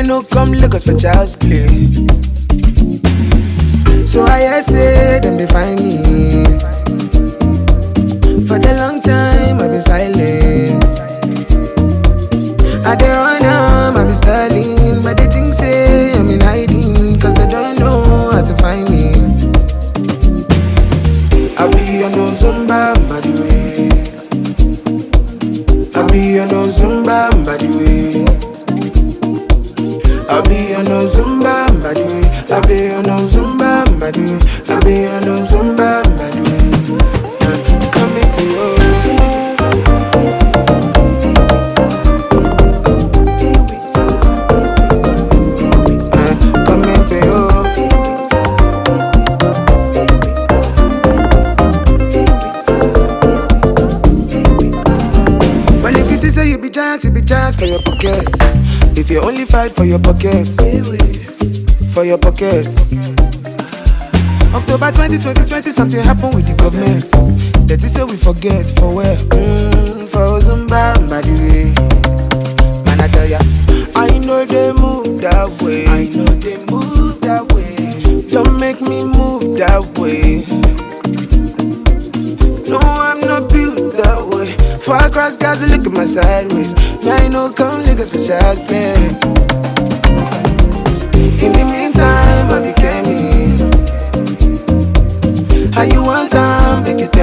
no come Lagos for child's play. So I say them they find me. For the long time I've been silent. I dey run am, I be styling, but they think say I'm in hiding, cause they don't know how to find me. I be on no Zumba, by the way. I be on no Zumba, by the way. I be on no Zumba, by the way. I be on no Zumba, by the way. I be on no Zumba, by the way. Coming to you. To be giant for your pocket. If you only fight for your pocket, for your pocket. October 2020, something happened with the government. That is say we forget for where? For Zumba, by the way. Man, I tell ya, I know they move that way. I know they move that way. Don't make me move that way. No, I'm not built that way. Far across Gaza, look at my sideways. Now I know come niggas for child's play. In the meantime, I became me. How you want time, make it